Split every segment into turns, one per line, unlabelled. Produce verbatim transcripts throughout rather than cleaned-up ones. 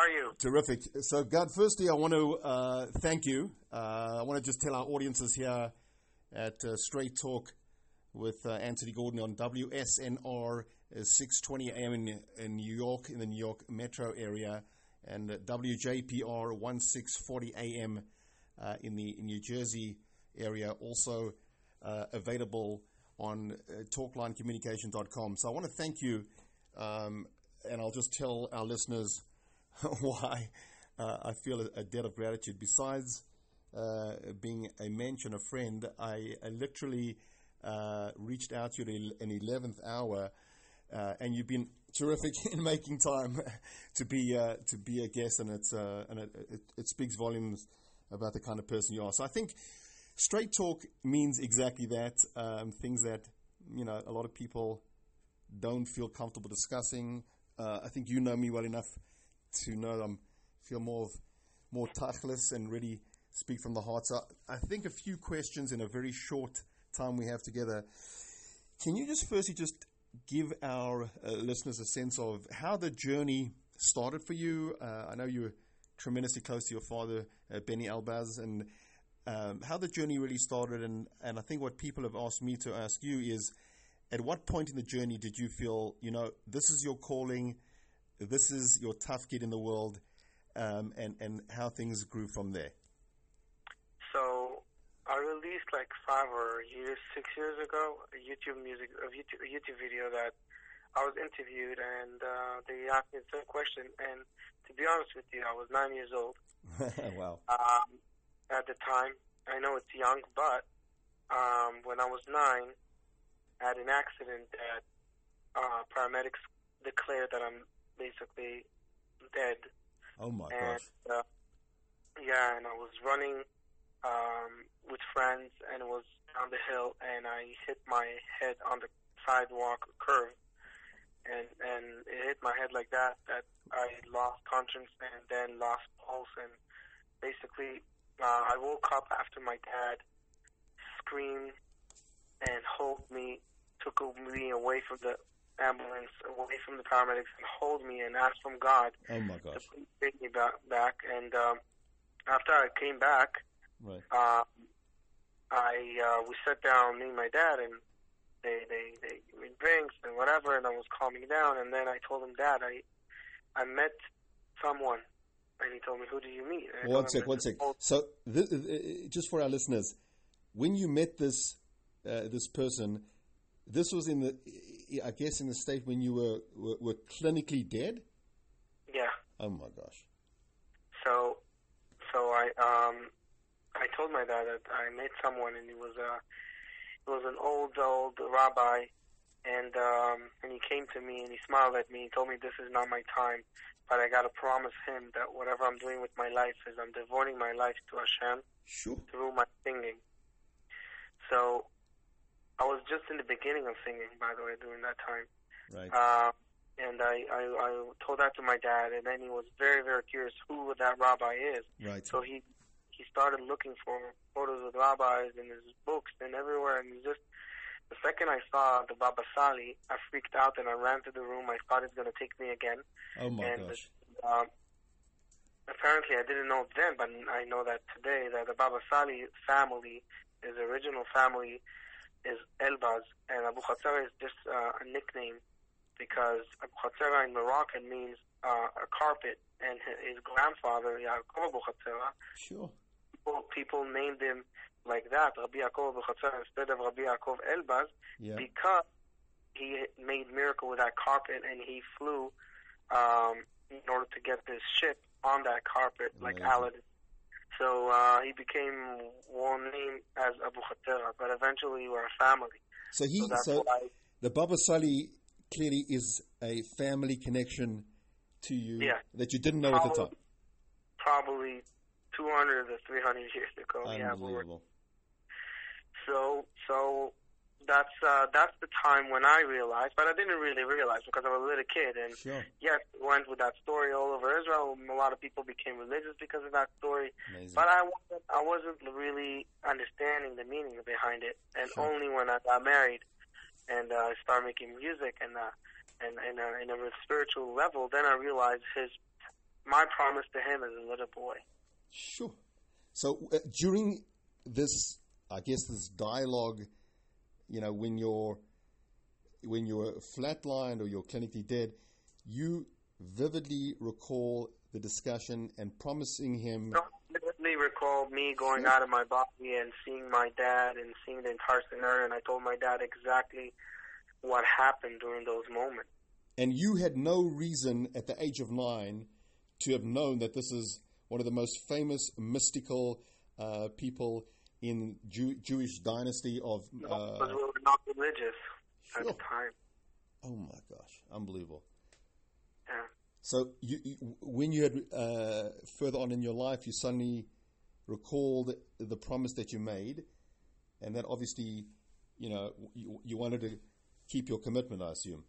are you?
Terrific. So, Gad, firstly, I want to uh, thank you. Uh, I want to just tell our audiences here at uh, Straight Talk with uh, Anthony Gordon on W S N R uh, six twenty A M in, in New York, in the New York metro area, and uh, W J P R sixteen forty A M uh, in the in New Jersey area, also uh, available on uh, talkline communication dot com. So I want to thank you, um, and I'll just tell our listeners why uh, I feel a, a debt of gratitude. Besides uh, being a mensch and a friend, I, I literally uh, reached out to you in the eleventh hour, uh, and you've been terrific in making time to be uh, to be a guest, and it's uh, and it, it, it speaks volumes about the kind of person you are. So I think Straight Talk means exactly that. Um, things that you know a lot of people don't feel comfortable discussing. Uh, I think you know me well enough to know I feel more more tachlis and really speak from the heart. So I think a few questions in a very short time we have together. Can you just firstly just give our uh, listeners a sense of how the journey started for you? Uh, I know you were tremendously close to your father, uh, Benny Elbaz, and um, how the journey really started. And, and I think what people have asked me to ask you is, at what point in the journey did you feel, you know, this is your calling, this is your tough kid in the world, um, and, and how things grew from there?
So I released like five or years, six years ago, a YouTube music, a YouTube, a YouTube video that I was interviewed, and uh, they asked me the same question. And to be honest with you, I was nine years old.
Wow.
Um, at the time, I know it's young, but um, when I was nine, I had an accident that uh, paramedics declared that I'm basically dead.
Oh my
and,
gosh.
Uh, yeah, and I was running um, with friends, and it was down the hill, and I hit my head on the sidewalk curve, and and it hit my head like that that I lost conscience and then lost pulse, and basically uh, I woke up after my dad screamed and hold me, took me away from the ambulance, away from the paramedics, and hold me and asked from God
oh my gosh.
to take me back. back. And um, after I came back,
right.
uh, I uh, we sat down, me and my dad, and they they they made drinks and whatever, and I was calming down. And then I told him, Dad, I I met someone. And he told me, who do you meet?
One sec, one sec. So, th- th- just for our listeners, when you met this uh, this person, this was in the, I guess, in the state when you were, were were clinically dead?
Yeah.
Oh my gosh.
So, so I um, I told my dad that I met someone, and he was a, he was an old old rabbi, and um, and he came to me and he smiled at me. He told me, this is not my time, but I got to promise him that whatever I'm doing with my life is I'm devoting my life to Hashem
sure.
through my singing. So I was just in the beginning of singing, by the way, during that time.
Right.
Uh, and I, I, I told that to my dad, and then he was very, very curious who that rabbi is.
Right.
So he he started looking for photos of rabbis in his books and everywhere, and he just, the second I saw the Baba Sali, I freaked out and I ran to the room. I thought he's going to take me again.
Oh my
and,
gosh.
Um, apparently I didn't know then, but I know that today, that the Baba Sali family, his original family, is Elbaz, and Abu Khatsara is just uh, a nickname because Abu Khatsara in Moroccan means uh, a carpet, and his grandfather, Yaakov Abu Khatsara,
sure.
people, people named him like that, Rabbi Yaakov Abu Khatsara, instead of Rabbi Yaakov Elbaz,
yeah.
because he made miracle with that carpet, and he flew um, in order to get this ship on that carpet, like
Amazing.
Aladdin. So uh, he became one name as Abu Khatsara, but eventually we're a family.
So he,
so, that's
so
why,
the Baba Sali clearly is a family connection to you
yeah,
that you didn't know
probably,
at the time.
Probably two hundred or three hundred years ago.
Unbelievable.
Yeah, so, so that's uh, that's the time when I realized, but I didn't really realize because I was a little kid. And
sure.
yes, it went with that story all over Israel. A lot of people became religious because of that story.
Amazing.
But I wasn't, I wasn't really understanding the meaning behind it. And
sure.
only when I got married and uh, I started making music and uh, and, and uh, in a spiritual level, then I realized his my promise to him as a little boy.
Sure. So uh, during this, I guess, this dialogue, you know, when you're when you're flatlined or you're clinically dead, you vividly recall the discussion and promising him.
I vividly recall me going out of my body and seeing my dad and seeing the entire scenario, and I told my dad exactly what happened during those moments.
And you had no reason at the age of nine to have known that this is one of the most famous mystical uh, people in Jew- Jewish dynasty of... Uh,
no, because we were not religious
sure.
at the time.
Oh my gosh, unbelievable.
Yeah.
So you, you, when you had uh, further on in your life, you suddenly recalled the promise that you made, and that obviously, you know, you, you wanted to keep your commitment, I assume.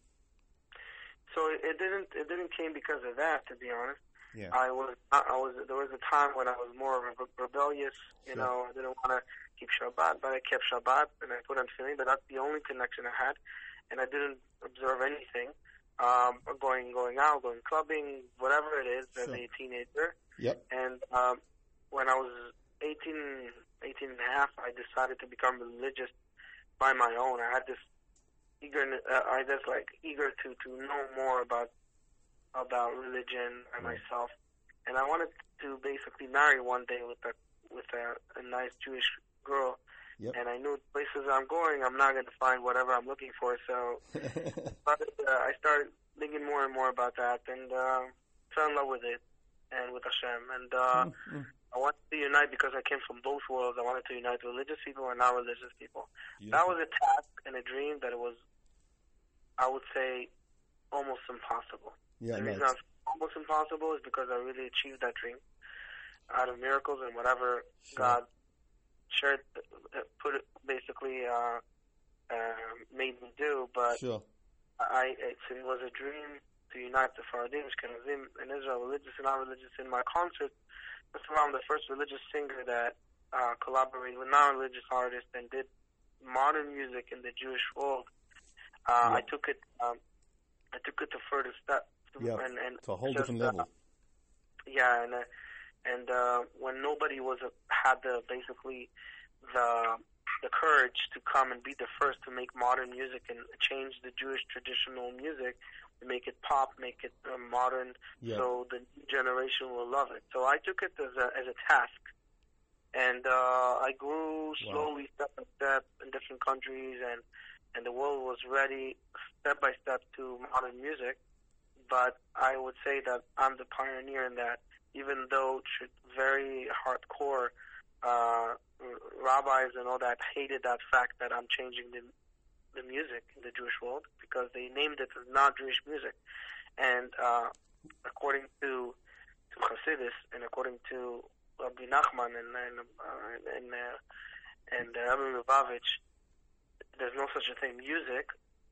So it, it didn't it didn't came because of that, to be honest.
Yeah.
I was I was there was a time when I was more rebellious, you sure. know, I didn't want to keep Shabbat, but I kept Shabbat and I put on tefillin, but that's the only connection I had, and I didn't observe anything. Um, going going out, going clubbing, whatever it is, sure. as a teenager.
Yep.
And um, when I was eighteen, eighteen and a half, I decided to become religious by my own. I had this eager, uh, I just like eager to, to know more about about religion and right. myself. And I wanted to basically marry one day with a with a, a nice Jewish girl.
Yep.
And I knew places I'm going, I'm not going to find whatever I'm looking for. So but, uh, I started thinking more and more about that, and uh, fell in love with it and with Hashem. And uh, mm-hmm. I wanted to unite because I came from both worlds. I wanted to unite religious people and non-religious people. Beautiful. That was a task and a dream that it was, I would say, almost impossible.
Yeah,
the
nice.
reason it's almost impossible is because I really achieved that dream out of miracles and whatever sure. God shared, put it basically uh, uh, made me do. But
sure.
I it, it was a dream to unite the Faradim, Ashkenazim, and Israel, religious and non-religious. In my concert, I'm the first religious singer that uh, collaborated with non-religious artists and did modern music in the Jewish world. Uh, yeah. I took it. Um, I took it to further steps.
Yeah,
and, and
to a whole
just,
different level.
Uh, yeah, and uh, and uh, when nobody was uh, had the basically the the courage to come and be the first to make modern music and change the Jewish traditional music, make it pop, make it uh, modern,
yeah.
so the new generation will love it. So I took it as a as a task, and uh, I grew slowly, wow. step by step, in different countries, and and the world was ready, step by step, to modern music. But I would say that I'm the pioneer in that, even though very hardcore uh, rabbis and all that hated that fact that I'm changing the the music in the Jewish world, because they named it as not Jewish music. And uh, according to to Hasidus and according to Rabbi Nachman and and uh, and, uh, and uh, Rabbi Lubavitch, there's no such a thing. Music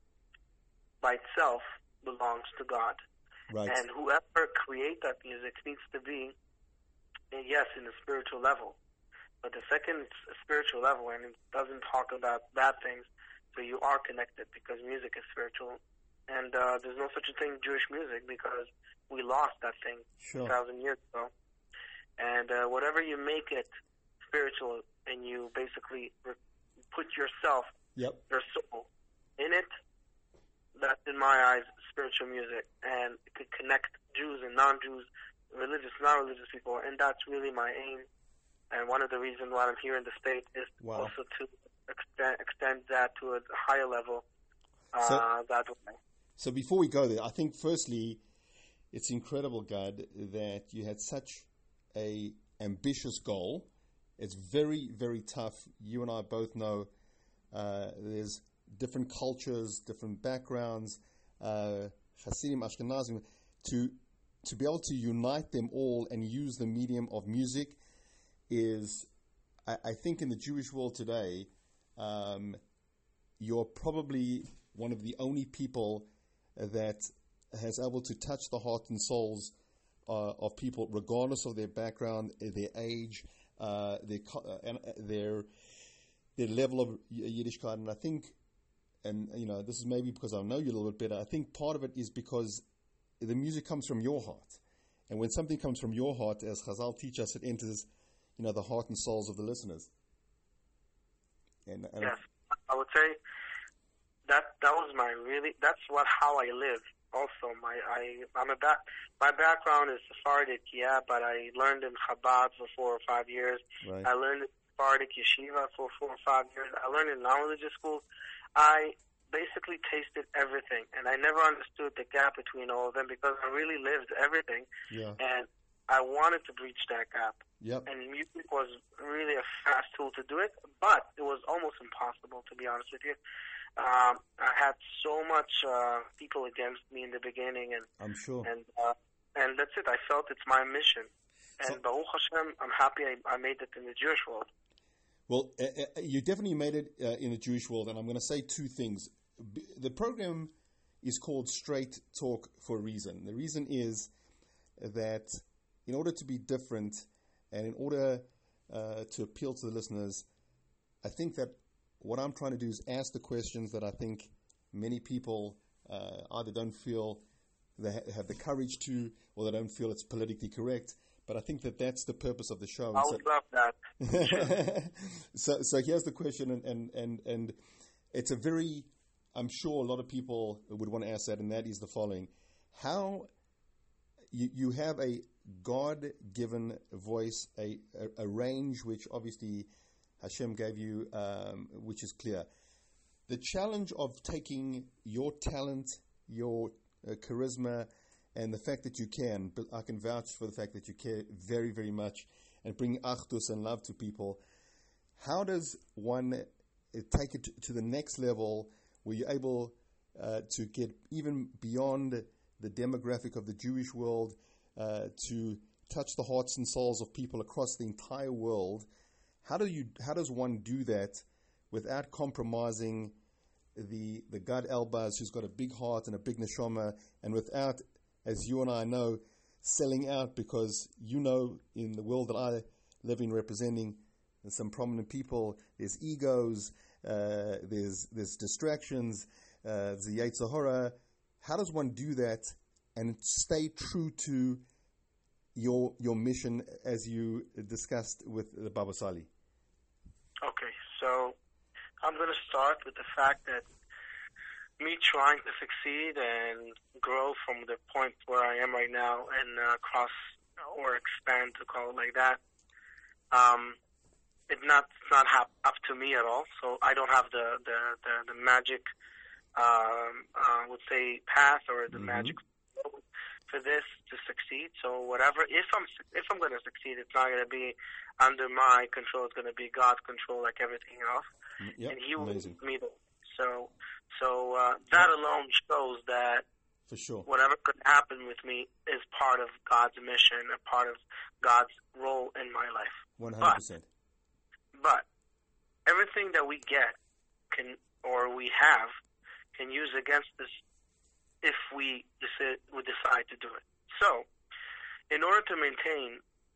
by itself belongs to God.
Right.
And whoever create that music needs to be, yes, in a spiritual level. But the second it's a spiritual level, and it doesn't talk about bad things, so you are connected because music is spiritual. And uh, there's no such a thing Jewish music because we lost that thing
sure.
a thousand years ago. And uh, whatever you make it spiritual and you basically re- put yourself,
yep.
your soul in it, that's, in my eyes, spiritual music, and it could connect Jews and non-Jews, religious, non-religious people, and that's really my aim. And one of the reasons why I'm here in the States is
wow.
also to extend, extend that to a higher level. Uh,
so,
that way.
So before we go there, I think firstly, it's incredible, Gad, that you had such a ambitious goal. It's very, very tough. You and I both know uh, there's different cultures, different backgrounds, uh, Hasidim, Ashkenazim, to to be able to unite them all and use the medium of music is, I, I think in the Jewish world today, um, you're probably one of the only people that has able to touch the heart and souls uh, of people, regardless of their background, their age, uh, their uh, their their level of Yiddishkeit. And I think, and you know, this is maybe because I know you a little bit better, I think part of it is because the music comes from your heart. And when something comes from your heart, as Chazal teach us, it enters, you know, the heart and souls of the listeners. And, and
yes, I would say that that was my really, that's what how I live. Also, my I I'm a back, my background is Sephardic, yeah, but I learned in Chabad for four or five years.
Right.
I learned in Sephardic yeshiva for four or five years. I learned in non-religious schools. I basically tasted everything, and I never understood the gap between all of them because I really lived everything,
yeah.
and I wanted to breach that gap.
Yep.
And music was really a fast tool to do it, but it was almost impossible, to be honest with you. Um, I had so much uh, people against me in the beginning, and
I'm sure,
and uh, and that's it. I felt it's my mission, and so, Baruch Hashem, I'm happy I, I made it in the Jewish world.
Well, uh, uh, you definitely made it uh, in the Jewish world, and I'm going to say two things. B- the program is called Straight Talk for a reason. The reason is that in order to be different, and in order uh, to appeal to the listeners, I think that what I'm trying to do is ask the questions that I think many people uh, either don't feel they ha- have the courage to, or they don't feel it's politically correct. But I think that that's the purpose of the show.
I would so, love that.
so, so here's the question, and, and, and, and it's a very, I'm sure a lot of people would want to ask that, and that is the following. How you, you have a God-given voice, a, a, a range which obviously Hashem gave you, um, which is clear. The challenge of taking your talent, your uh, charisma, and the fact that you can, but I can vouch for the fact that you care very, very much and bring achdus and love to people. How does one uh, take it to, to the next level where you're able uh, to get even beyond the demographic of the Jewish world uh, to touch the hearts and souls of people across the entire world? How do you? How does one do that without compromising the the Gad Elbaz, who's got a big heart and a big neshama, and without, as you and I know, selling out? Because you know, in the world that I live in, representing some prominent people, there's egos, uh, there's there's distractions, uh, there's the Yetzer Hara. How does one do that and stay true to your your mission as you discussed with the Baba Sali?
Okay, so I'm going to start with the fact that me trying to succeed and grow from the point where I am right now and uh, cross or expand, to call it like that, um, it's not it's not hap- up to me at all. So I don't have the the the, the magic, um, uh, would say, path or the mm-hmm. magic for this to succeed. So whatever, if I'm if I'm going to succeed, it's not going to be under my control. It's going to be God's control, like everything else.
Yep,
and He will
amazing.
lead me. So, so uh, that yep. alone shows that
for sure,
whatever could happen with me is part of God's mission, a part of God's role in my life.
One hundred percent.
But everything that we get can or we have can use against us if we decide, we decide to do it. So, in order to maintain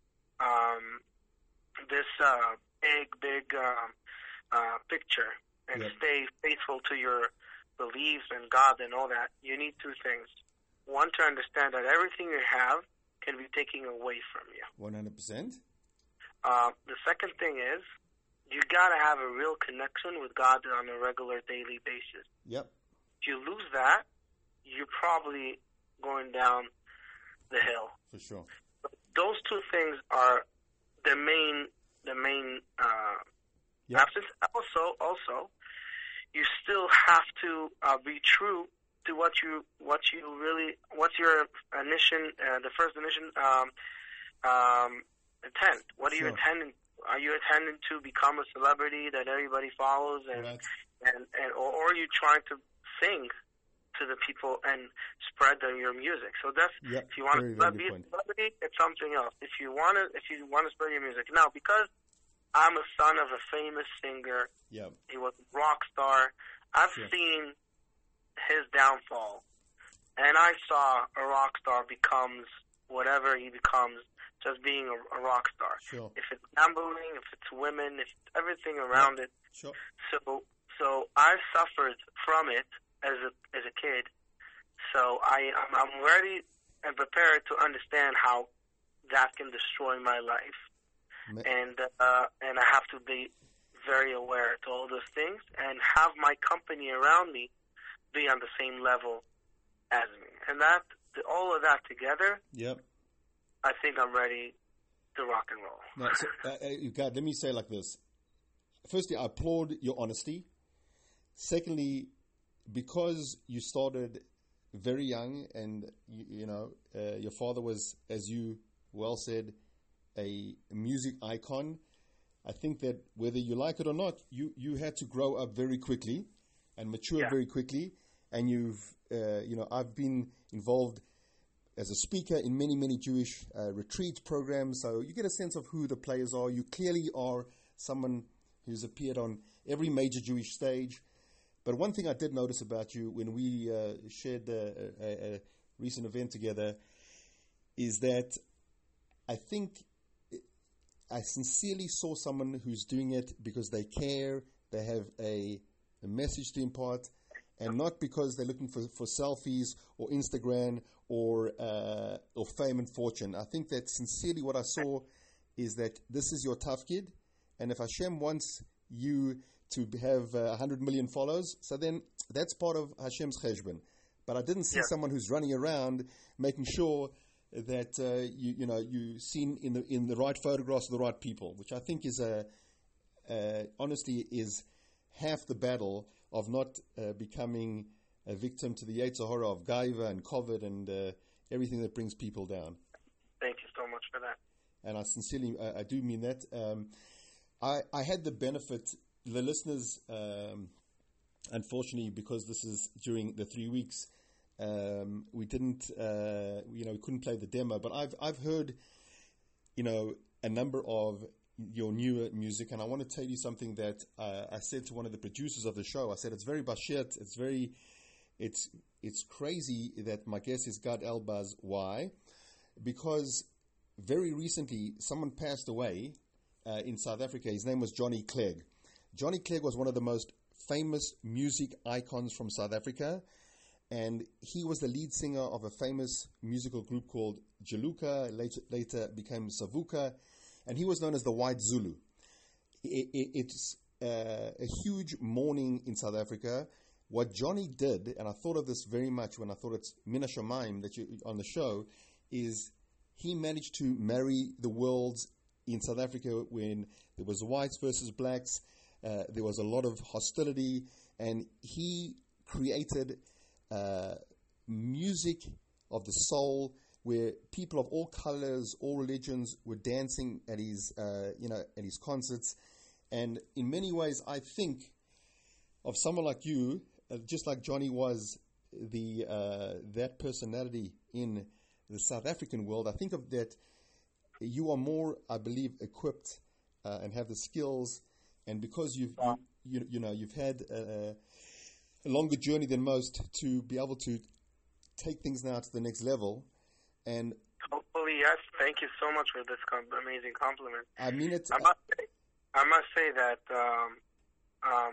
um, this uh, big, big uh, uh, picture and yep. stay faithful to your beliefs and God and all that, you need two things. One, to understand that everything you have can be taken away from you.
one hundred percent.
Uh, the second thing is, you got to have a real connection with God on a regular, daily basis.
Yep.
If you lose that, you're probably going down the hill.
For sure.
But those two things are the main, the main uh, yep. absence. Also, also, you still have to uh, be true to what you, what you really, what's your initial, uh, the first initial um, um, intent. What are sure. you intending? Are you intending to become a celebrity that everybody follows, and right. and, and or, or are you trying to sing to the people and spread the, your music? So that's
yep,
if you want
very,
to
very
be a celebrity, it's something else. If you want to, if you want to spread your music now, because I'm a son of a famous singer,
yep.
he was a rock star. I've sure. seen his downfall, and I saw a rock star becomes whatever he becomes just being a, a rock star.
Sure.
If it's gambling, if it's women, if it's everything around
yep.
it.
Sure.
So, so I suffered from it as a as a kid. So I I'm, I'm ready and prepared to understand how that can destroy my life. Ma- and uh, and I have to be very aware to all those things and have my company around me be on the same level as me. And that, all of that together,
yep.
I think I'm ready to rock and roll.
Now, so, uh, uh, God, let me say it like this. Firstly, I applaud your honesty. Secondly, because you started very young and, you, you know, uh, your father was, as you well said, a music icon, I think that whether you like it or not, you, you had to grow up very quickly and mature yeah. very quickly. And you've, uh, you know, I've been involved as a speaker in many, many Jewish uh, retreat programs. So you get a sense of who the players are. You clearly are someone who's appeared on every major Jewish stage. But one thing I did notice about you when we uh, shared a, a, a recent event together is that I think I sincerely saw someone who's doing it because they care, they have a, a message to impart, and not because they're looking for, for selfies or Instagram or uh, or fame and fortune. I think that sincerely what I saw is that this is your tough kid, and if Hashem wants you to have uh, one hundred million followers, so then that's part of Hashem's cheshbon. But I didn't see yeah. someone who's running around making sure that uh, you you know you seen in the in the right photographs of the right people, which I think is a uh, honestly is half the battle of not uh, becoming a victim to the Yetzer Hara of Gaiva and COVID and uh, everything that brings people down.
Thank you so much for that.
And I sincerely I, I do mean that. Um, I I had the benefit. The listeners, um, unfortunately, because this is during the three weeks. Um, we didn't, uh, you know, we couldn't play the demo, but I've I've heard, you know, a number of your newer music, and I want to tell you something that uh, I said to one of the producers of the show. I said it's very bashert, it's very, it's it's crazy that my guest is Gad Elbaz. Why? Because very recently someone passed away uh, in South Africa. His name was Johnny Clegg. Johnny Clegg was one of the most famous music icons from South Africa. And he was the lead singer of a famous musical group called Jaluka, later, later became Savuka, and he was known as the White Zulu. It, it, it's uh, a huge mourning in South Africa. What Johnny did, and I thought of this very much when I thought it's Mina Shamayim that you on the show, is he managed to marry the worlds in South Africa when there was whites versus blacks, uh, there was a lot of hostility, and he created Uh, music of the soul, where people of all colors, all religions were dancing at his, uh, you know, at his concerts. And in many ways, I think of someone like you, uh, just like Johnny was the uh, that personality in the South African world. I think of that you are more, I believe, equipped uh, and have the skills, and because you've you, you, you know you've had. Uh, a longer journey than most to be able to take things now to the next level. And
hopefully, yes. Thank you so much for this com- amazing compliment.
I mean it.
I must say, I must say that um, um,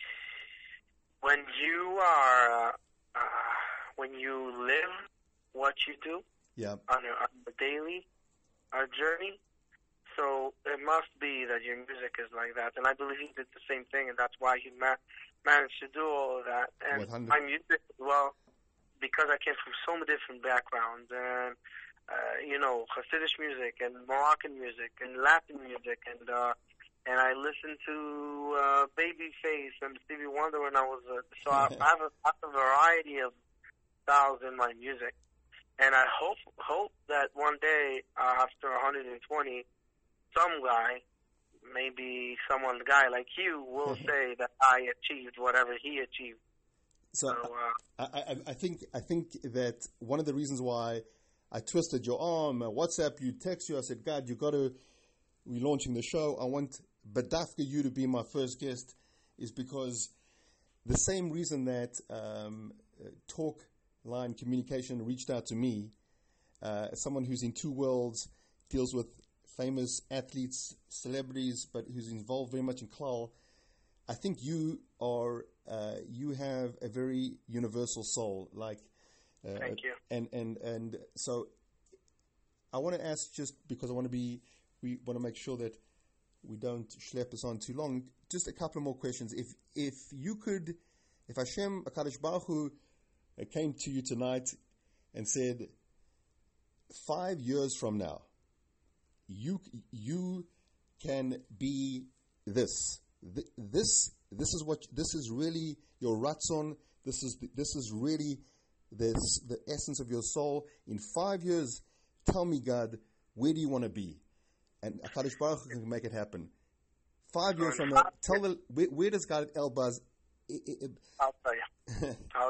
when you are, uh, when you live what you do
yeah.
on, a, on a daily uh, journey, so it must be that your music is like that. And I believe he did the same thing, and that's why he ma- managed to do all of that. And my music as well, because I came from so many different backgrounds, and, uh, you know, Hasidic music, and Moroccan music, and Latin music, and uh, and I listened to uh, Babyface and Stevie Wonder when I was, uh, so I, I, have a, I have a variety of styles in my music. And I hope hope that one day, uh, after one hundred twenty, some guy, maybe someone guy like you, will say that I achieved whatever he achieved.
So,
so uh,
I, I, I think I think that one of the reasons why I twisted your arm, uh, WhatsApp you, text you, I said, God, you got to, we're launching the show. I want Badafka you to be my first guest, is because the same reason that um, uh, Talk Line Communication reached out to me, uh, someone who's in two worlds, deals with famous athletes, celebrities, but who's involved very much in klal. I think you are, uh, you have a very universal soul. Like Uh,
Thank you.
And, and, and so I want to ask, just because I want to be, we want to make sure that we don't schlep us on too long, just a couple of more questions. If if you could, if Hashem, HaKadosh Baruch Hu, uh, came to you tonight and said, five years from now, you you can be this. Th- this this is what this is really your ratzon. This is this is really this the essence of your soul. In five years, tell me, God, where do you want to be? And HaKadosh Baruch Hu can make it happen. Five years from now, tell the where, where does God Elbaz?
I'll tell you. I'll,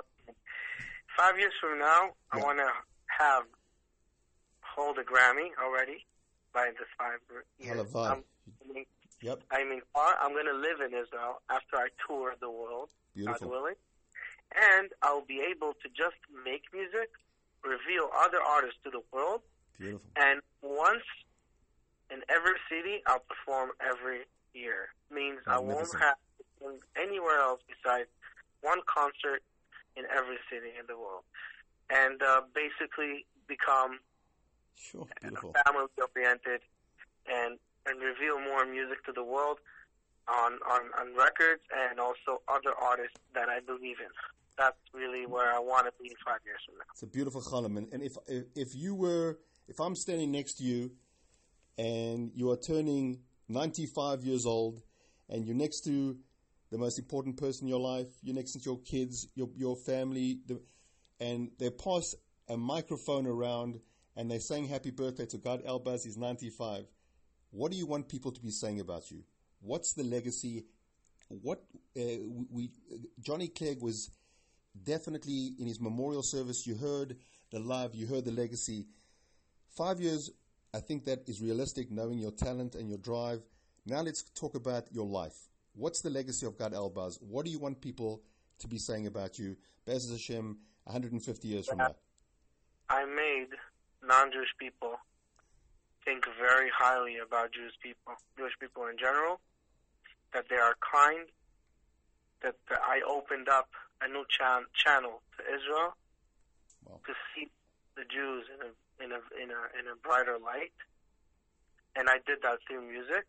five years from now, yeah. I want to have hold a Grammy already by the five years. I'm, I mean,
yep.
I mean, I'm going to live in Israel after I tour the world,
Beautiful.
God willing, and I'll be able to just make music, reveal other artists to the world,
Beautiful.
And once in every city, I'll perform every year. Means I won't have anywhere else besides one concert in every city in the world, and uh, basically become
sure. Beautiful.
family oriented and and reveal more music to the world on, on on records and also other artists that I believe in. That's really where I want to be five years from now.
It's a beautiful challum, and, and if, if if you were if I'm standing next to you and you are turning ninety-five years old, and you're next to the most important person in your life, you're next to your kids, your your family, the, and they pass a microphone around and they're saying happy birthday to God Elbaz, he's ninety-five. What do you want people to be saying about you? What's the legacy? What uh, we Johnny Clegg was definitely in his memorial service. You heard the love, you heard the legacy. Five years, I think that is realistic, knowing your talent and your drive. Now let's talk about your life. What's the legacy of God Elbaz? What do you want people to be saying about you? Be'ez Hashem, one hundred fifty years from now.
I made non-Jewish people think very highly about Jewish people, Jewish people in general, that they are kind, that, that I opened up a new chan- channel to Israel
wow.
to see the Jews in a in a in a in a brighter light, and I did that through music.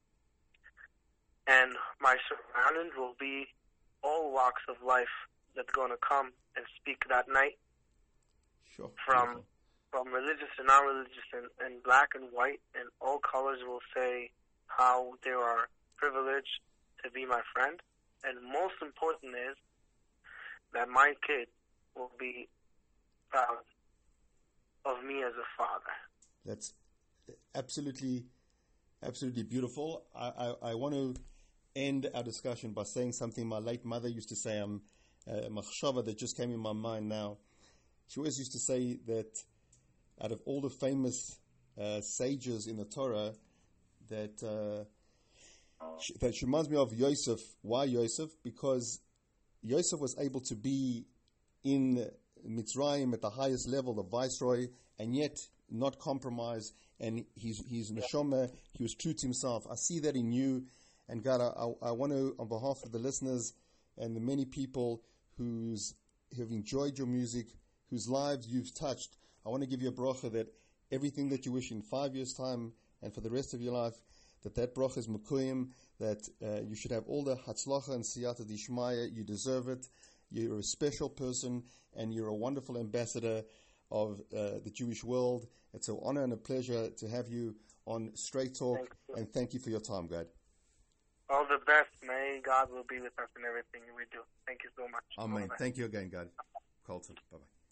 And my surroundings will be all walks of life that's going to come and speak that night.
Sure.
From from religious and non-religious and, and black and white and all colors will say how they are privileged to be my friend. And most important is that my kid will be proud of me as a father.
That's absolutely, absolutely beautiful. I, I, I want to end our discussion by saying something my late mother used to say, um, uh, machshava that just came in my mind now. She always used to say that out of all the famous uh, sages in the Torah, that uh, she, that she reminds me of Yosef. Why Yosef? Because Yosef was able to be in Mitzrayim at the highest level, the viceroy, and yet not compromise. And he's he's neshama. He was true to himself. I see that in you, and God, I, I want to, on behalf of the listeners and the many people who's who have enjoyed your music, whose lives you've touched, I want to give you a bracha that everything that you wish in five years' time and for the rest of your life, that that bracha is mekuyim, that uh, you should have all the hatzlacha and siyata dishmaya. You deserve it. You're a special person, and you're a wonderful ambassador of uh, the Jewish world. It's an honor and a pleasure to have you on Straight Talk, thank and thank you for your time, God.
All the best. May God will be with us in everything we do. Thank you so much.
Amen. Thank you again, God. Colton. Bye-bye.